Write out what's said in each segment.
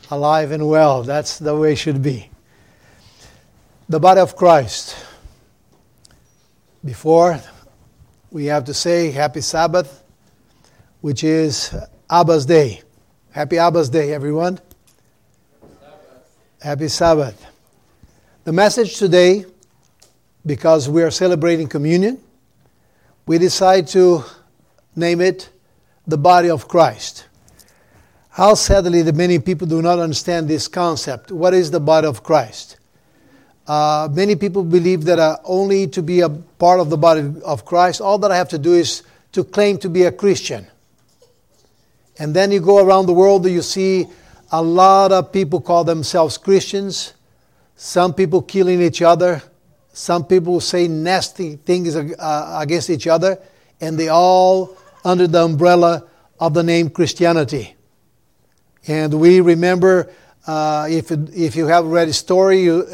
alive and well. That's the way it should be. The body of Christ. Before, we have to say Happy Sabbath, which is Abba's Day. Happy Abba's Day, everyone. Happy Sabbath. The message today, because we are celebrating communion, we decide to name it the body of Christ. How sadly that many people do not understand this concept. What is the body of Christ? Many people believe that only to be a part of the body of Christ, all that I have to do is to claim to be a Christian. And then you go around the world, you see a lot of people call themselves Christians. Some people killing each other. Some people say nasty things against each other. And they all under the umbrella of the name Christianity. And we remember, if you have read a story of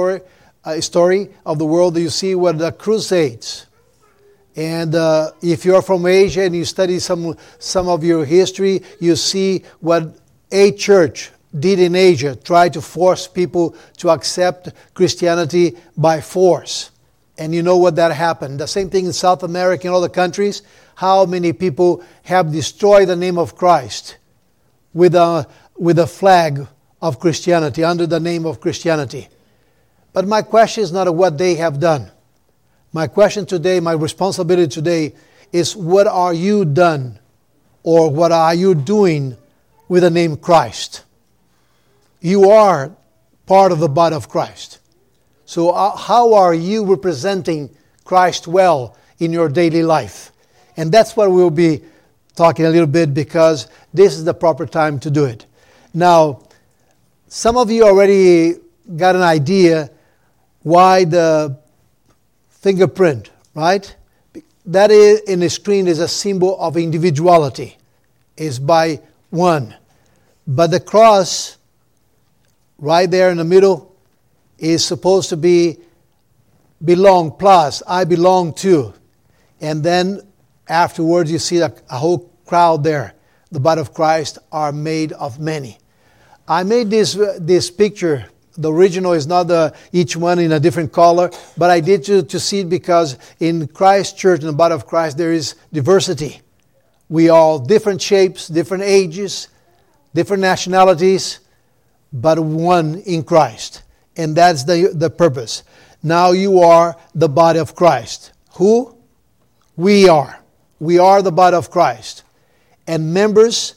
the world, you see what the Crusades. And if you're from Asia and you study some of your history, you see what a church did in Asia, tried to force people to accept Christianity by force. And you know what that happened. The same thing in South America and other countries. How many people have destroyed the name of Christ with a flag of Christianity, under the name of Christianity. But my question is not what they have done. My question today, my responsibility today is what are you done or what are you doing with the name Christ? You are part of the body of Christ. So how are you representing Christ well in your daily life? And that's what we'll be talking a little bit, because this is the proper time to do it. Now, some of you already got an idea why the fingerprint, right? That is in the screen is a symbol of individuality. It's by one. But the cross, right there in the middle, is supposed to be belong plus, I belong to. And then afterwards you see a whole crowd there. The body of Christ are made of many. I made this picture. The original is not each one in a different color, but I did to see it because in Christ Church, in the body of Christ, there is diversity. We all different shapes, different ages, different nationalities, but one in Christ. And that's the purpose. Now you are the body of Christ. Who? We are. We are the body of Christ. And members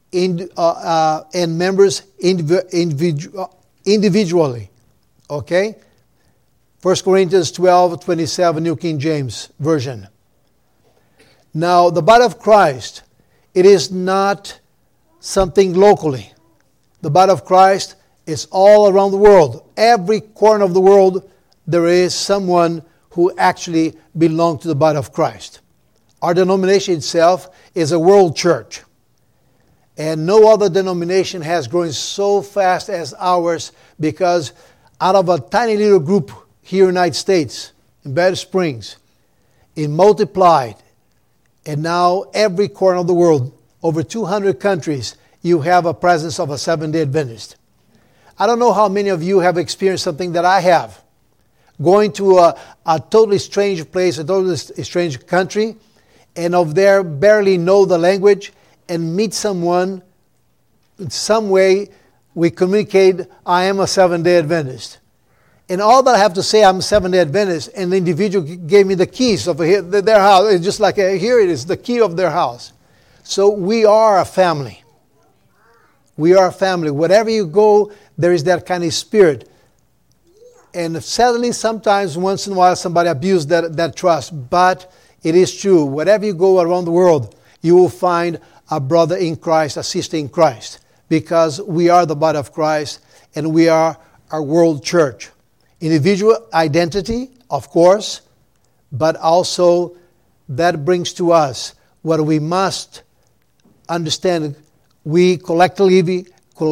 individually. Okay? 1 Corinthians 12:27, New King James Version. Now, the body of Christ, it is not something locally. The body of Christ is all around the world. Every corner of the world, there is someone who actually belongs to the body of Christ. Our denomination itself is a world church. And no other denomination has grown so fast as ours, because out of a tiny little group here in the United States, in Better Springs, it multiplied. And now every corner of the world, over 200 countries, you have a presence of a Seventh-day Adventist. I don't know how many of you have experienced something that I have. Going to a totally strange place, a totally strange country, and of there barely know the language, and meet someone, in some way we communicate, I am a Seventh-day Adventist. And all that I have to say, I'm a Seventh-day Adventist, and the individual gave me the keys of their house. It's just like, here it is, the key of their house. So we are a family. We are a family. Wherever you go, there is that kind of spirit. And sadly, sometimes, once in a while, somebody abuses that trust. But it is true. Wherever you go around the world, you will find a brother in Christ, a sister in Christ. Because we are the body of Christ, and we are a world church. Individual identity, of course, but also that brings to us what we must understand. We collectively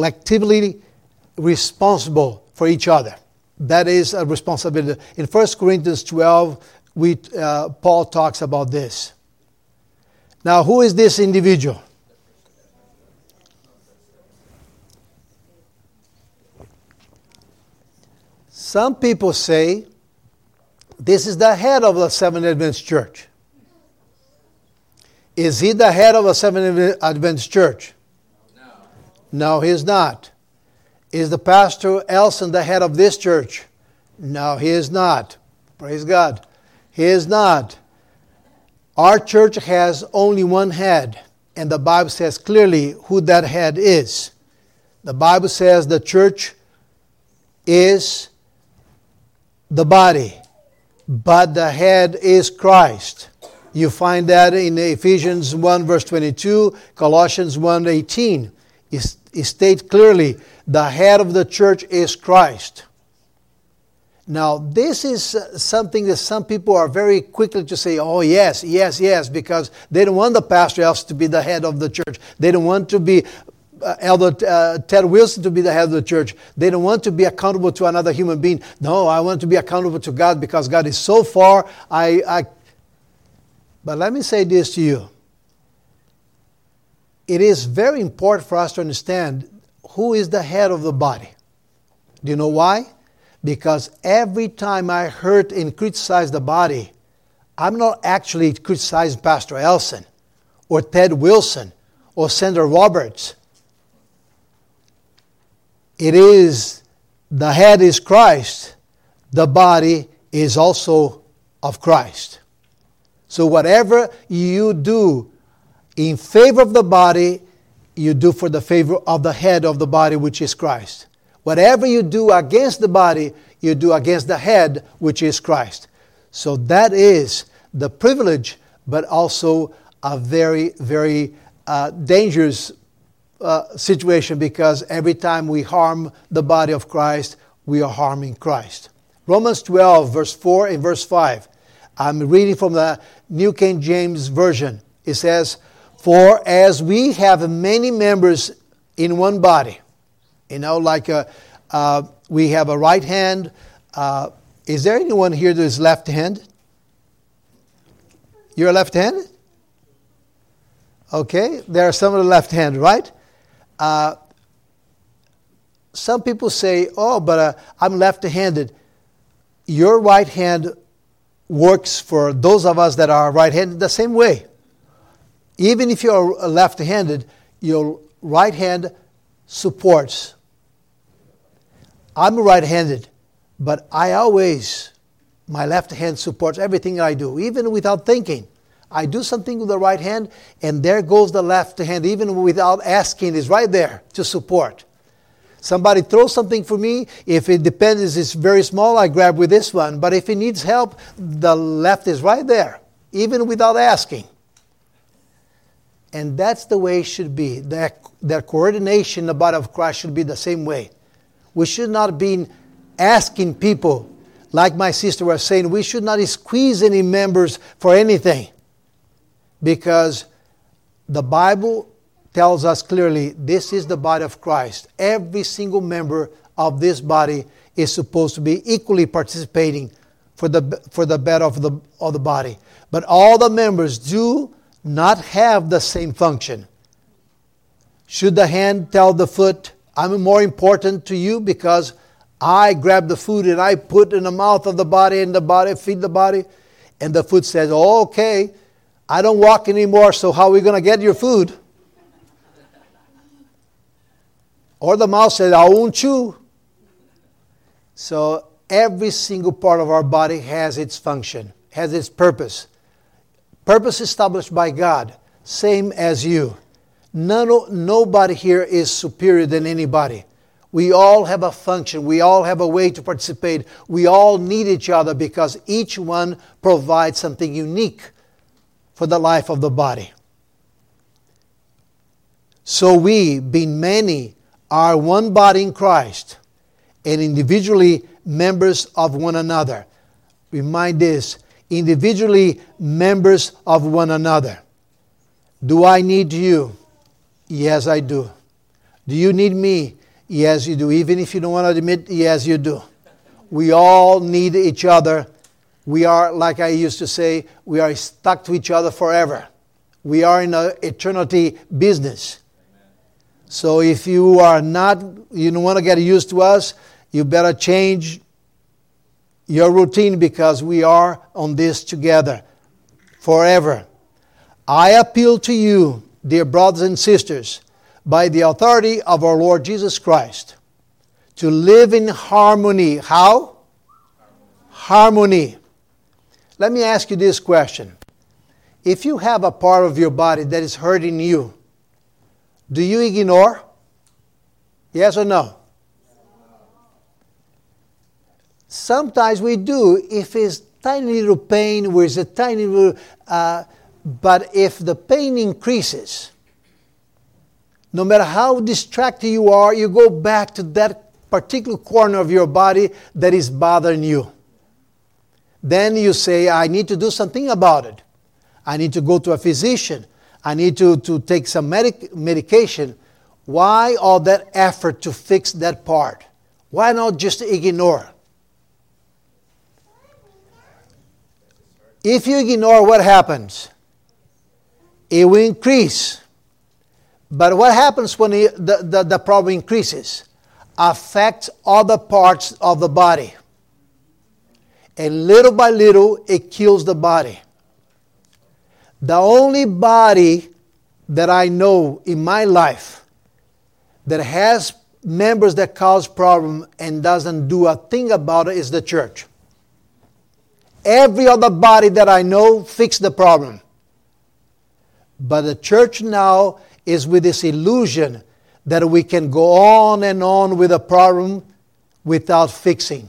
responsible for each other. That is a responsibility. In 1 Corinthians 12, Paul talks about this. Now, who is this individual? Some people say this is the head of the Seventh Adventist Church. Is he the head of a Seventh Adventist Church? No, he is not. Is the pastor Elson the head of this church? No, he is not. Praise God. He is not. Our church has only one head, and the Bible says clearly who that head is. The Bible says the church is the body, but the head is Christ. You find that in Ephesians 1 verse 22, Colossians 1:18. It states clearly the head of the church is Christ. Now, this is something that some people are very quickly to say, oh, yes, yes, yes, because they don't want the pastor else to be the head of the church. They don't want to be Elder Ted Wilson to be the head of the church. They don't want to be accountable to another human being. No, I want to be accountable to God because God is so far. But let me say this to you. It is very important for us to understand who is the head of the body. Do you know why? Because every time I hurt and criticize the body, I'm not actually criticizing Pastor Elson or Ted Wilson or Sandra Roberts. It is, the head is Christ. The body is also of Christ. So whatever you do in favor of the body, you do for the favor of the head of the body, which is Christ. Whatever you do against the body, you do against the head, which is Christ. So that is the privilege, but also a very, very dangerous situation, because every time we harm the body of Christ, we are harming Christ. Romans 12, verse 4 and verse 5. I'm reading from the New King James Version. It says, "For as we have many members in one body," like we have a right hand. Is there anyone here that is left-handed? You're left-handed? Okay, there are some of the left-handed, right? Some people say, oh, but I'm left-handed. Your right hand works for those of us that are right-handed the same way. Even if you're left-handed, your right hand supports. I'm right-handed, but my left hand supports everything I do, even without thinking. I do something with the right hand, and there goes the left hand, even without asking, is right there to support. Somebody throws something for me. If it depends, it's very small, I grab with this one. But if it needs help, the left is right there, even without asking. And that's the way it should be. That coordination in the body of Christ should be the same way. We should not be asking people, like my sister was saying, we should not squeeze any members for anything. Because the Bible tells us clearly, this is the body of Christ. Every single member of this body is supposed to be equally participating for the better of the body. But all the members do not have the same function. Should the hand tell the foot, I'm more important to you because I grab the food and I put in the mouth of the body and the body feed the body? And the foot says, oh, okay, I don't walk anymore, so how are we going to get your food? Or the mouth says, I won't chew. So every single part of our body has its function, has its purpose. Purpose established by God, same as you. Nobody here is superior than anybody. We all have a function. We all have a way to participate. We all need each other because each one provides something unique for the life of the body. So we, being many, are one body in Christ and individually members of one another. Remind this, individually members of one another. Do I need you? Yes, I do. Do you need me? Yes, you do. Even if you don't want to admit, yes, you do. We all need each other. We are, like I used to say, we are stuck to each other forever. We are in an eternity business. So if you are not, you don't want to get used to us, you better change your routine because we are on this together forever. I appeal to you, dear brothers and sisters, by the authority of our Lord Jesus Christ, to live in harmony. How? Harmony. Let me ask you this question. If you have a part of your body that is hurting you, do you ignore? Yes or no? Sometimes we do if it's tiny little pain, where it's a tiny little, but if the pain increases, no matter how distracted you are, you go back to that particular corner of your body that is bothering you. Then you say, I need to do something about it. I need to go to a physician. I need to take some medication. Why all that effort to fix that part? Why not just ignore? If you ignore, what happens? It will increase. But what happens when the problem increases? Affects other parts of the body. And little by little, it kills the body. The only body that I know in my life that has members that cause problem and doesn't do a thing about it is the church. Every other body that I know fixed the problem. But the church now is with this illusion that we can go on and on with a problem without fixing.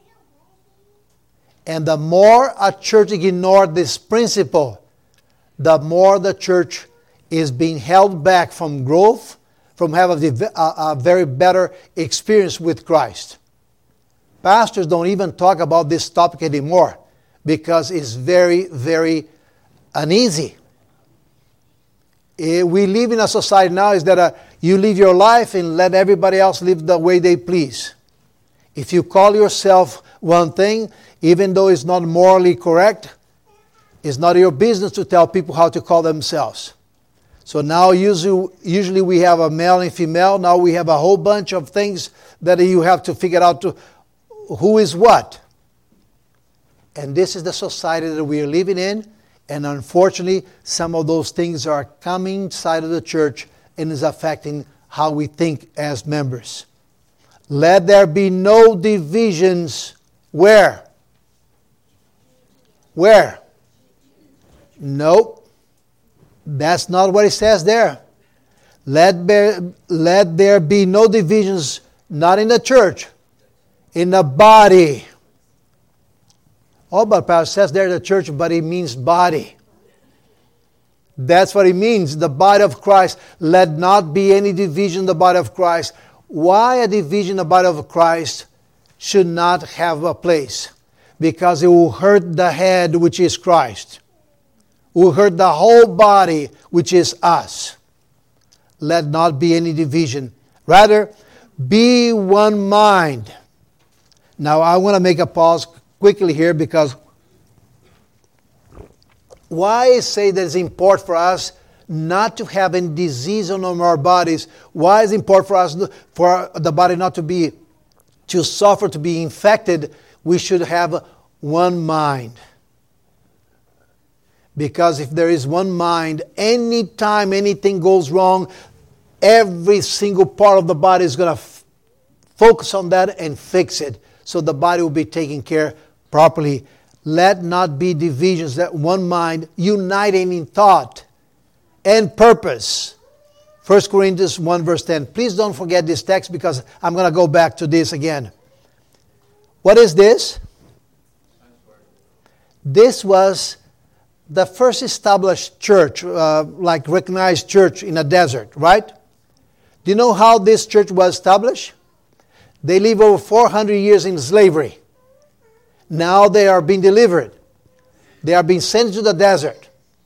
And the more a church ignores this principle, the more the church is being held back from growth, from having a very better experience with Christ. Pastors don't even talk about this topic anymore because it's very, very uneasy. We live in a society now is that you live your life and let everybody else live the way they please. If you call yourself one thing, even though it's not morally correct, it's not your business to tell people how to call themselves. So now usually we have a male and female. Now we have a whole bunch of things that you have to figure out who is what. And this is the society that we are living in. And unfortunately, some of those things are coming inside of the church and is affecting how we think as members. Let there be no divisions. Where? Where? Nope. That's not what it says there. Let there be no divisions, not in the church, in the body. Oh, but Pastor says there the church, but it means body. That's what it means, the body of Christ. Let not be any division in the body of Christ. Why a division in the body of Christ should not have a place? Because it will hurt the head, which is Christ. It will hurt the whole body, which is us. Let not be any division. Rather, be one mind. Now, I want to make a pause quickly here because why I say that it's important for us not to have any disease on our bodies? Why is it important for us, for the body not to suffer, to be infected? We should have one mind. Because if there is one mind, anytime anything goes wrong, every single part of the body is going to focus on that and fix it. So the body will be taken care properly. Let not be divisions, that one mind, uniting in thought and purpose. 1 Corinthians 1 verse 10. Please don't forget this text because I'm going to go back to this again. What is this? This was the first established church, like recognized church in a desert, right? Do you know how this church was established? They lived over 400 years in slavery. Now they are being delivered. They are being sent to the desert.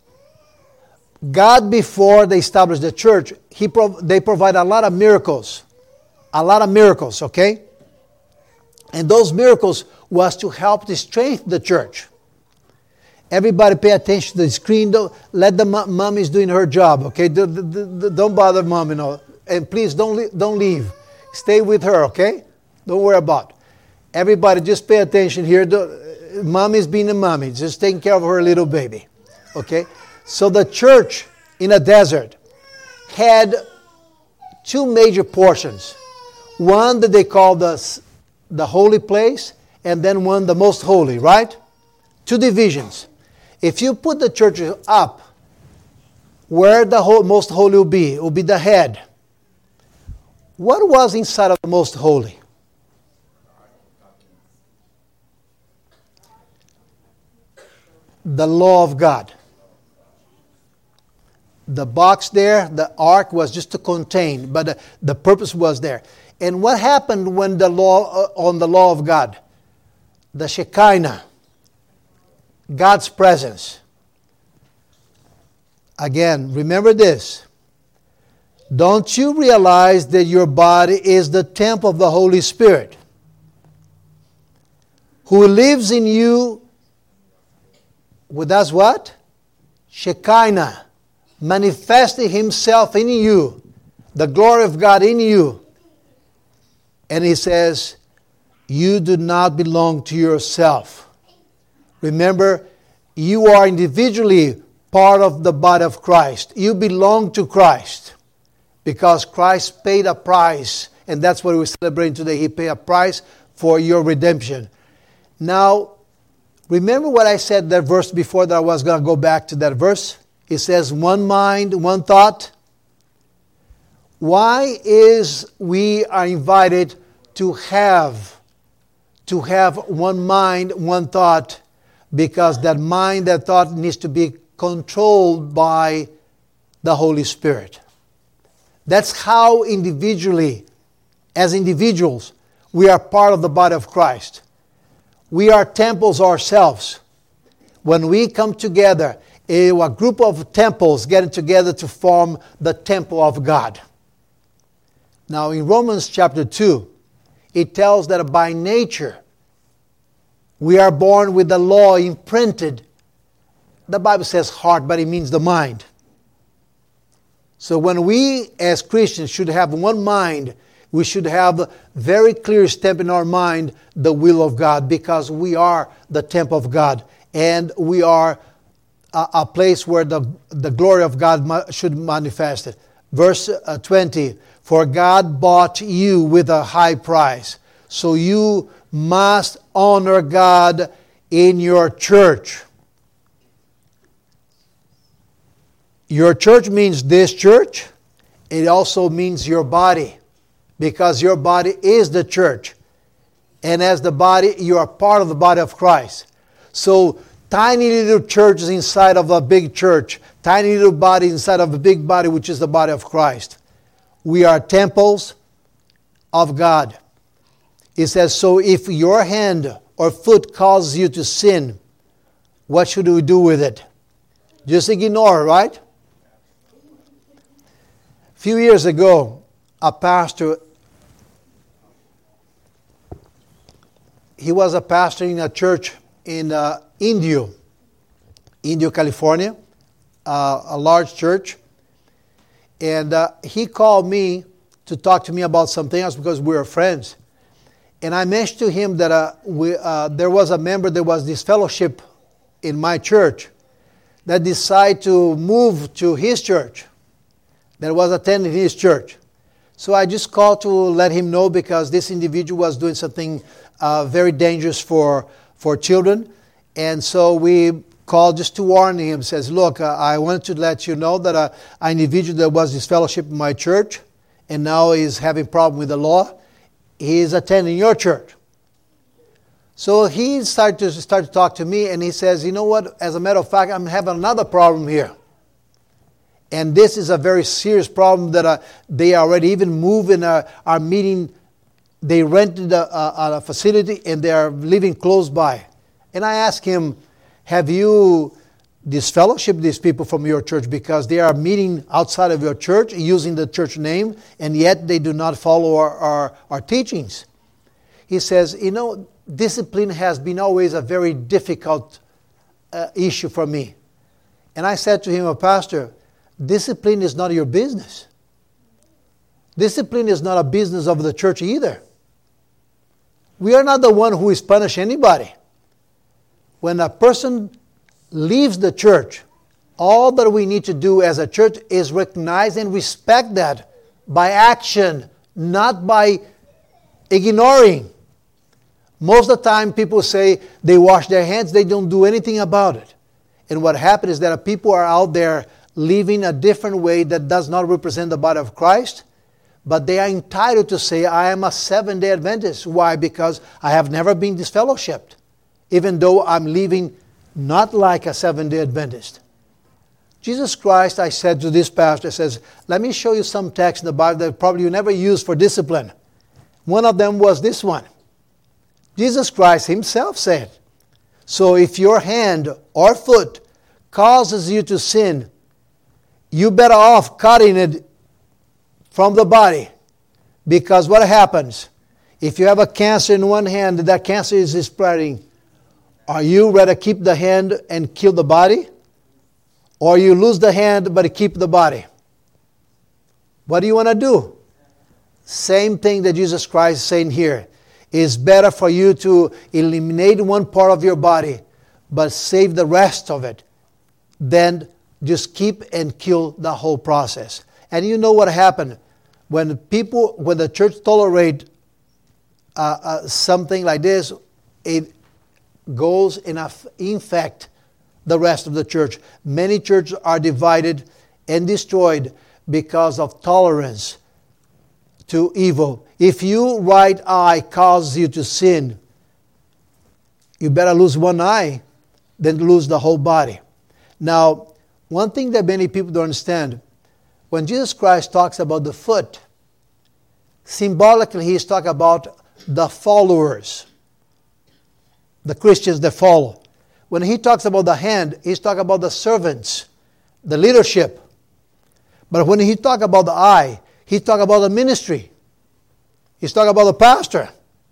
God, before they established the church, they provide a lot of miracles. A lot of miracles, okay? And those miracles was to help to strengthen the church. Everybody pay attention to the screen. Don't let the mommy's doing her job, okay? Don't bother mom, And please don't leave. Stay with her, okay? Don't worry about it. Everybody just pay attention here. Mommy's being a mommy, just taking care of her little baby. Okay? So the church in a desert had two major portions. One that they call the holy place, and then one the most holy, right? Two divisions. If you put the church up, where the most holy will be? It will be the head. What was inside of the most holy? The law of God. The box there, the ark, was just to contain, but the purpose was there. And what happened when the law on the law of God? The Shekinah, God's presence. Again, remember this. Don't you realize that your body is the temple of the Holy Spirit, who lives in you with us what? Shekinah, manifesting Himself in you, the glory of God in you. And He says, you do not belong to yourself. Remember, you are individually part of the body of Christ. You belong to Christ because Christ paid a price, and that's what we're celebrating today. He paid a price for your redemption. Now, remember what I said that verse before that I was going to go back to that verse? It says, one mind, one thought. Why is we are invited to have one mind, one thought? Because that mind, that thought needs to be controlled by the Holy Spirit. That's how individually, as individuals, we are part of the body of Christ. We are temples ourselves. When we come together, a group of temples getting together to form the temple of God. Now in Romans chapter 2, it tells that by nature, we are born with the law imprinted. The Bible says heart, but it means the mind. So when we as Christians should have one mind, we should have very clear stamp in our mind the will of God, because we are the temple of God, and we are a place where the glory of God should manifest it. Verse 20, for God bought you with a high price, so you must honor God in your church. Your church means this church. It also means your body, because your body is the church. And as the body, you are part of the body of Christ. So tiny little churches inside of a big church, tiny little body inside of a big body, which is the body of Christ. We are temples of God. It says, so if your hand or foot causes you to sin, what should we do with it? Just ignore, right? A few years ago, a pastor, he was a pastor in a church in Indio, California, a large church. And he called me to talk to me about something else because we were friends. And I mentioned to him that there was a member, there was this fellowship in my church that decided to move to his church, that was attending his church. So I just called to let him know, because this individual was doing something very dangerous for children. And so we called just to warn him, says, look, I wanted to let you know that an individual that was this fellowship in my church and now is having problem with the law, he is attending your church. So he started to talk to me, and he says, you know what, as a matter of fact, I'm having another problem here. And this is a very serious problem that they already even moved in our meeting. They rented a facility and they are living close by. And I asked him, have you disfellowshipped these people from your church, because they are meeting outside of your church using the church name, and yet they do not follow our teachings? He says, you know, discipline has been always a very difficult issue for me. And I said to him, Pastor, discipline is not your business. Discipline is not a business of the church either. We are not the one who is punishing anybody. When a person leaves the church, all that we need to do as a church is recognize and respect that by action, not by ignoring. Most of the time people say they wash their hands, they don't do anything about it. And what happens is that people are out there living a different way that does not represent the body of Christ, but they are entitled to say, I am a Seventh-day Adventist. Why? Because I have never been disfellowshipped, even though I'm living not like a Seventh-day Adventist. Jesus Christ, I said to this pastor, says, let me show you some texts in the Bible that probably you never use for discipline. One of them was this one. Jesus Christ himself said, so if your hand or foot causes you to sin, you better off cutting it from the body. Because what happens? If you have a cancer in one hand, that cancer is spreading, are you rather keep the hand and kill the body? Or you lose the hand but keep the body? What do you want to do? Same thing that Jesus Christ is saying here. It's better for you to eliminate one part of your body but save the rest of it than just keep and kill the whole process. And you know what happened? When the church tolerate something like this, it goes and infect the rest of the church. Many churches are divided and destroyed because of tolerance to evil. If your right eye causes you to sin, you better lose one eye than lose the whole body. Now, one thing that many people don't understand, when Jesus Christ talks about the foot, symbolically he's talking about the followers, the Christians that follow. When he talks about the hand, he's talking about the servants, the leadership. But when he talks about the eye, he's talking about the ministry. He's talking about the pastor.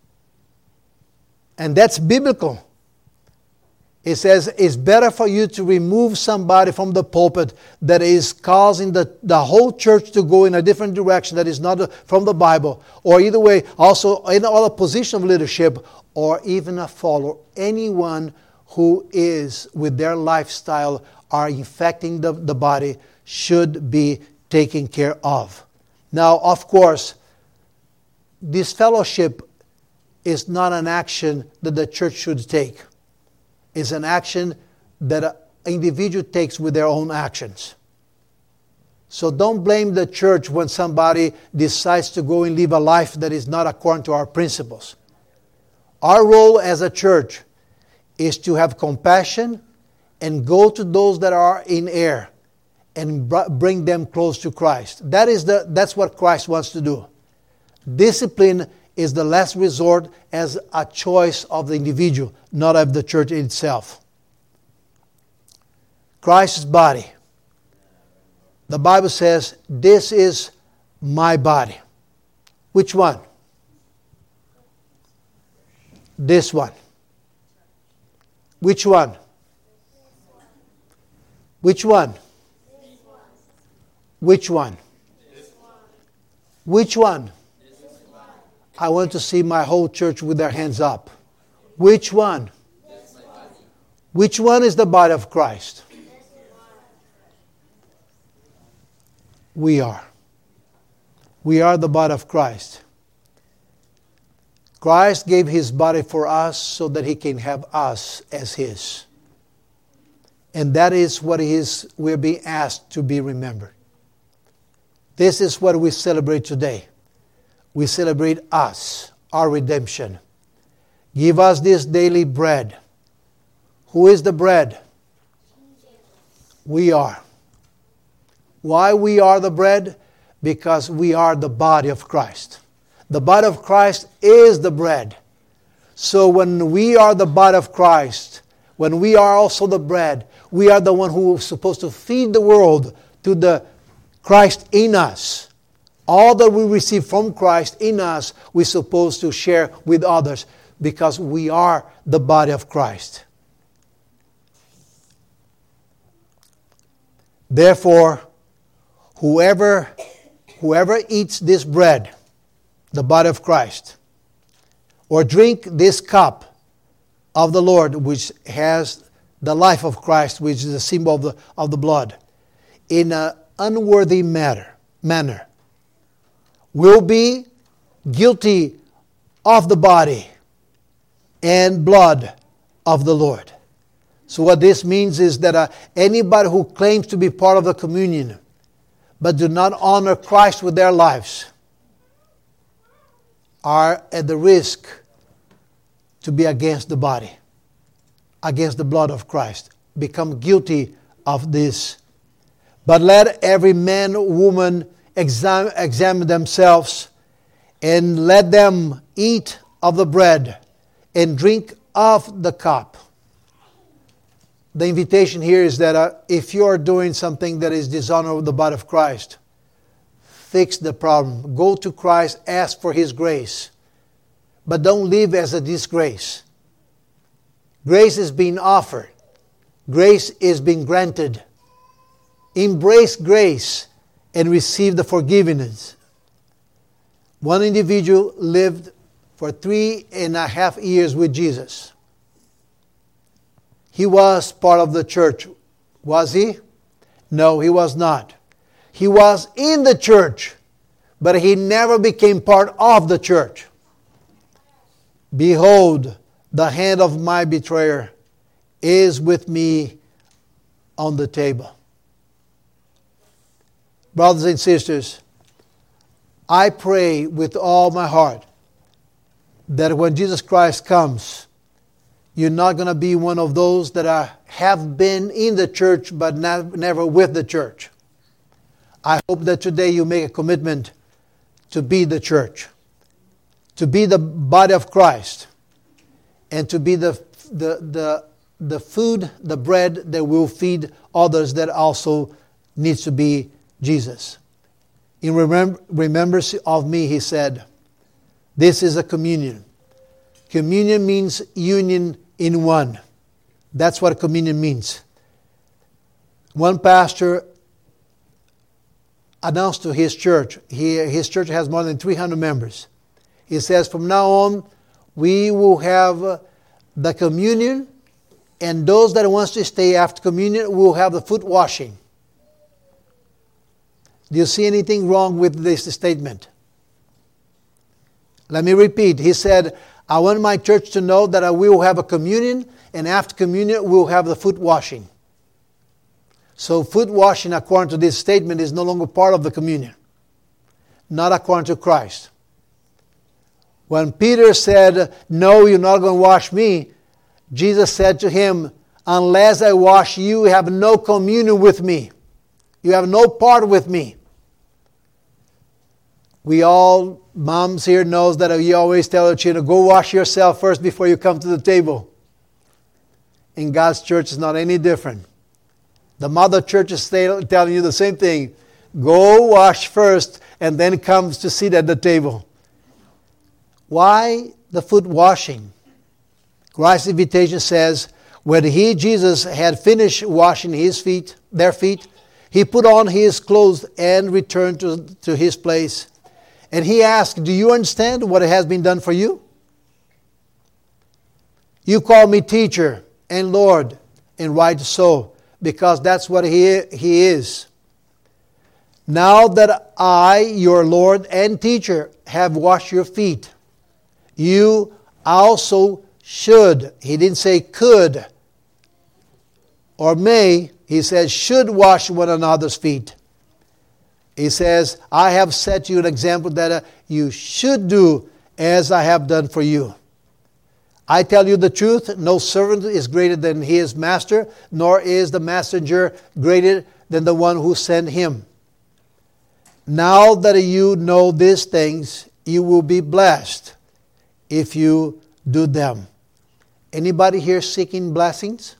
And that's biblical. It says it's better for you to remove somebody from the pulpit that is causing the whole church to go in a different direction that is not from the Bible. Or either way, also in other position of leadership, or even a follower. Anyone who is, with their lifestyle, are infecting the body should be taken care of. Now, of course, this fellowship is not an action that the church should take. It's an action that an individual takes with their own actions. So don't blame the church when somebody decides to go and live a life that is not according to our principles. Our role as a church is to have compassion and go to those that are in error and bring them close to Christ. That's what Christ wants to do. Discipline is the last resort as a choice of the individual, not of the church itself. Christ's body. The Bible says, this is my body. Which one? This one. Which one? Which one? Which one? Which one? I want to see my whole church with their hands up. Which one? Which one is the body of Christ? We are. We are the body of Christ. Christ gave His body for us so that He can have us as His. And that is what we're being asked to be remembered. This is what we celebrate today. We celebrate us, our redemption. Give us this daily bread. Who is the bread? We are. Why we are the bread? Because we are the body of Christ. The body of Christ is the bread. So when we are the body of Christ, when we are also the bread, we are the one who is supposed to feed the world to the Christ in us. All that we receive from Christ in us, we're supposed to share with others because we are the body of Christ. Therefore, whoever eats this bread, the body of Christ, or drink this cup of the Lord, which has the life of Christ, which is a symbol of the blood, in an unworthy manner, will be guilty of the body and blood of the Lord. So what this means is that anybody who claims to be part of the communion but do not honor Christ with their lives are at the risk to be against the body, against the blood of Christ, become guilty of this. But let every man or woman examine themselves, and let them eat of the bread and drink of the cup. The invitation here is that if you are doing something that is dishonor of the body of Christ, fix the problem. Go to Christ, ask for His grace. But don't live as a disgrace. Grace is being offered. Grace is being granted. Embrace grace and receive the forgiveness. One individual lived for 3.5 years with Jesus. He was part of the church. Was he? No, he was not. He was in the church, but he never became part of the church. Behold, the hand of my betrayer is with me on the table. Brothers and sisters, I pray with all my heart that when Jesus Christ comes, you're not going to be one of those that have been in the church but never with the church. I hope that today you make a commitment to be the church, to be the body of Christ, and to be the food, the bread that will feed others that also needs to be Jesus. In remembrance of me, He said, this is a communion. Communion means union in one. That's what communion means. One pastor announced to his church, his church has more than 300 members. He says, from now on, we will have the communion, and those that wants to stay after communion will have the foot washing. Do you see anything wrong with this statement? Let me repeat. He said, I want my church to know that we will have a communion, and after communion, we will have the foot washing. So foot washing, according to this statement, is no longer part of the communion. Not according to Christ. When Peter said, no, you're not going to wash me, Jesus said to him, unless I wash you, you have no communion with me. You have no part with me. We all, moms here knows that you always tell your children, go wash yourself first before you come to the table. In God's church, it's not any different. The mother church is telling you the same thing. Go wash first and then come to sit at the table. Why the foot washing? Christ's invitation says, when He, Jesus, had finished washing their feet, He put on His clothes and returned to His place. And He asked, do you understand what has been done for you? You call me teacher and Lord, and right so, because that's what He is. Now that I, your Lord and teacher, have washed your feet, you also should. He didn't say could or may. He says should wash one another's feet. He says, I have set you an example that you should do as I have done for you. I tell you the truth, no servant is greater than his master, nor is the messenger greater than the one who sent him. Now that you know these things, you will be blessed if you do them. Anybody here seeking blessings?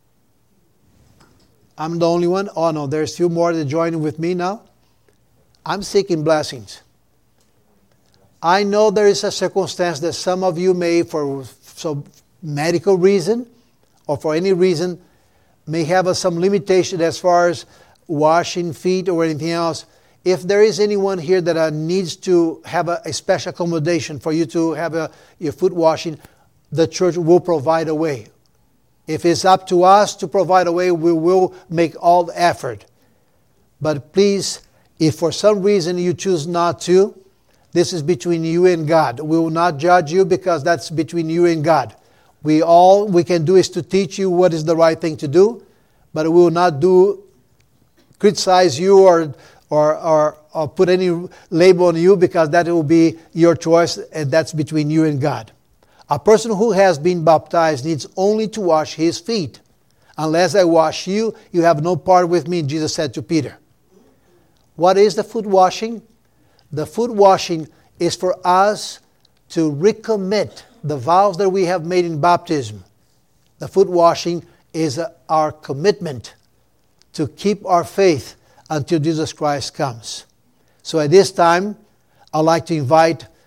I'm the only one? Oh no, there's a few more that join with me now. I'm seeking blessings. I know there is a circumstance that some of you may, for some medical reason or for any reason, may have some limitation as far as washing feet or anything else. If there is anyone here that needs to have a special accommodation for you to have your foot washing, the church will provide a way. If it's up to us to provide a way, we will make all the effort. But please, if for some reason you choose not to, this is between you and God. We will not judge you because that's between you and God. All we can do is to teach you what is the right thing to do, but we will not criticize you or put any label on you, because that will be your choice, and that's between you and God. A person who has been baptized needs only to wash his feet. Unless I wash you, you have no part with me, Jesus said to Peter. What is the foot washing? The foot washing is for us to recommit the vows that we have made in baptism. The foot washing is our commitment to keep our faith until Jesus Christ comes. So at this time, I'd like to invite